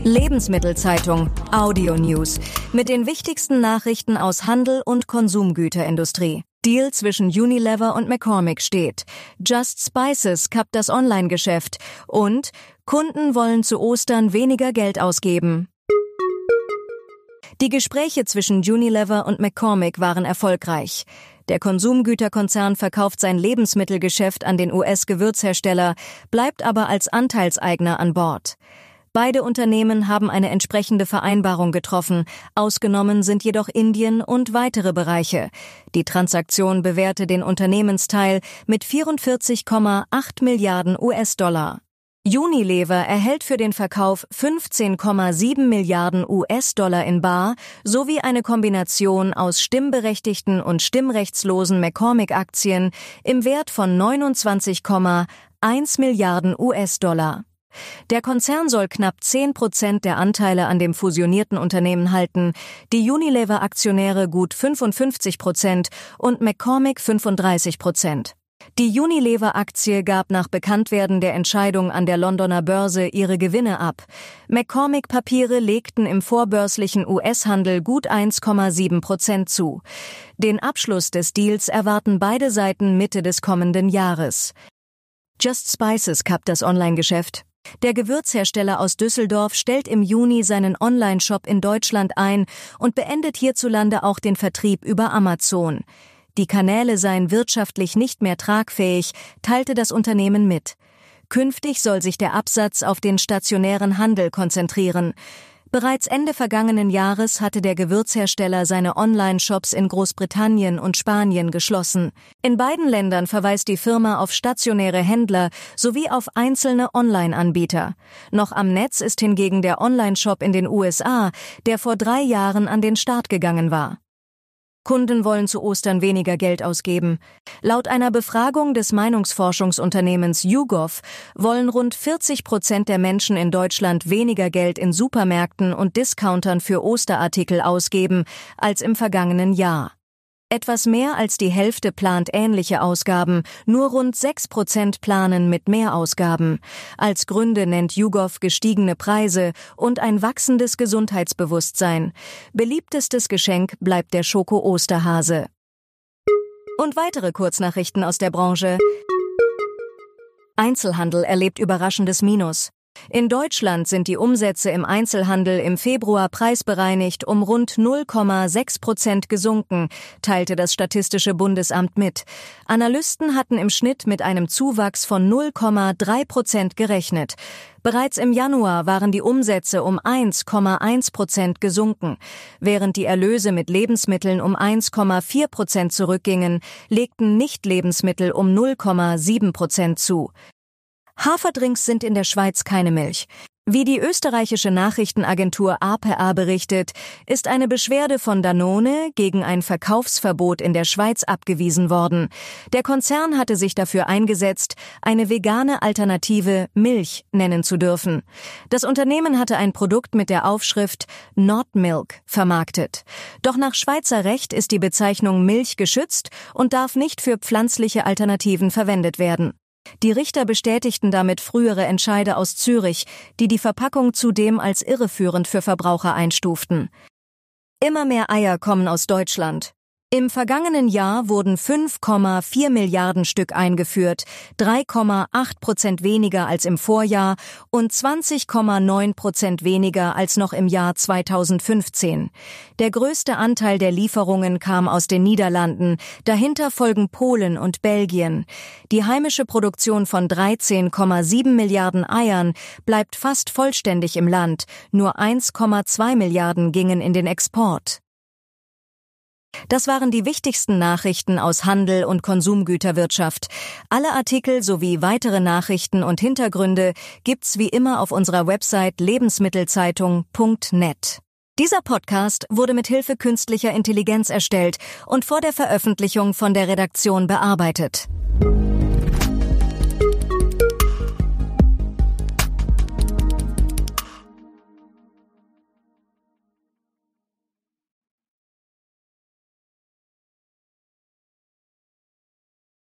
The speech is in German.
Lebensmittelzeitung Audio News mit den wichtigsten Nachrichten aus Handel und Konsumgüterindustrie. Deal zwischen Unilever und McCormick steht. Just Spices kappt das Online-Geschäft und Kunden wollen zu Ostern weniger Geld ausgeben. Die Gespräche zwischen Unilever und McCormick waren erfolgreich. Der Konsumgüterkonzern verkauft sein Lebensmittelgeschäft an den US-Gewürzhersteller, bleibt aber als Anteilseigner an Bord. Beide Unternehmen haben eine entsprechende Vereinbarung getroffen, ausgenommen sind jedoch Indien und weitere Bereiche. Die Transaktion bewährte den Unternehmensteil mit 44,8 Milliarden US-Dollar. Unilever erhält für den Verkauf 15,7 Milliarden US-Dollar in bar sowie eine Kombination aus stimmberechtigten und stimmrechtslosen McCormick-Aktien im Wert von 29,1 Milliarden US-Dollar. Der Konzern soll knapp 10% der Anteile an dem fusionierten Unternehmen halten, die Unilever-Aktionäre gut 55% und McCormick 35%. Die Unilever-Aktie gab nach Bekanntwerden der Entscheidung an der Londoner Börse ihre Gewinne ab. McCormick-Papiere legten im vorbörslichen US-Handel gut 1,7% zu. Den Abschluss des Deals erwarten beide Seiten Mitte des kommenden Jahres. Just Spices kappt das Online-Geschäft. Der Gewürzhersteller aus Düsseldorf stellt im Juni seinen Online-Shop in Deutschland ein und beendet hierzulande auch den Vertrieb über Amazon. Die Kanäle seien wirtschaftlich nicht mehr tragfähig, teilte das Unternehmen mit. Künftig soll sich der Absatz auf den stationären Handel konzentrieren. Bereits Ende vergangenen Jahres hatte der Gewürzhersteller seine Online-Shops in Großbritannien und Spanien geschlossen. In beiden Ländern verweist die Firma auf stationäre Händler sowie auf einzelne Online-Anbieter. Noch am Netz ist hingegen der Online-Shop in den USA, der vor 3 Jahren an den Start gegangen war. Kunden wollen zu Ostern weniger Geld ausgeben. Laut einer Befragung des Meinungsforschungsunternehmens YouGov wollen rund 40% der Menschen in Deutschland weniger Geld in Supermärkten und Discountern für Osterartikel ausgeben als im vergangenen Jahr. Etwas mehr als die Hälfte plant ähnliche Ausgaben, nur rund 6% planen mit Mehrausgaben. Als Gründe nennt YouGov gestiegene Preise und ein wachsendes Gesundheitsbewusstsein. Beliebtestes Geschenk bleibt der Schoko-Osterhase. Und weitere Kurznachrichten aus der Branche. Einzelhandel erlebt überraschendes Minus. In Deutschland sind die Umsätze im Einzelhandel im Februar preisbereinigt um rund 0,6% gesunken, teilte das Statistische Bundesamt mit. Analysten hatten im Schnitt mit einem Zuwachs von 0,3% gerechnet. Bereits im Januar waren die Umsätze um 1,1% gesunken. Während die Erlöse mit Lebensmitteln um 1,4% zurückgingen, legten Nicht-Lebensmittel um 0,7% zu. Haferdrinks sind in der Schweiz keine Milch. Wie die österreichische Nachrichtenagentur APA berichtet, ist eine Beschwerde von Danone gegen ein Verkaufsverbot in der Schweiz abgewiesen worden. Der Konzern hatte sich dafür eingesetzt, eine vegane Alternative Milch nennen zu dürfen. Das Unternehmen hatte ein Produkt mit der Aufschrift Not Milk vermarktet. Doch nach Schweizer Recht ist die Bezeichnung Milch geschützt und darf nicht für pflanzliche Alternativen verwendet werden. Die Richter bestätigten damit frühere Entscheide aus Zürich, die die Verpackung zudem als irreführend für Verbraucher einstuften. Immer mehr Eier kommen aus Deutschland. Im vergangenen Jahr wurden 5,4 Milliarden Stück eingeführt, 3,8% weniger als im Vorjahr und 20,9% weniger als noch im Jahr 2015. Der größte Anteil der Lieferungen kam aus den Niederlanden, dahinter folgen Polen und Belgien. Die heimische Produktion von 13,7 Milliarden Eiern bleibt fast vollständig im Land, nur 1,2 Milliarden gingen in den Export. Das waren die wichtigsten Nachrichten aus Handel und Konsumgüterwirtschaft. Alle Artikel sowie weitere Nachrichten und Hintergründe gibt's wie immer auf unserer Website lebensmittelzeitung.net. Dieser Podcast wurde mit Hilfe künstlicher Intelligenz erstellt und vor der Veröffentlichung von der Redaktion bearbeitet.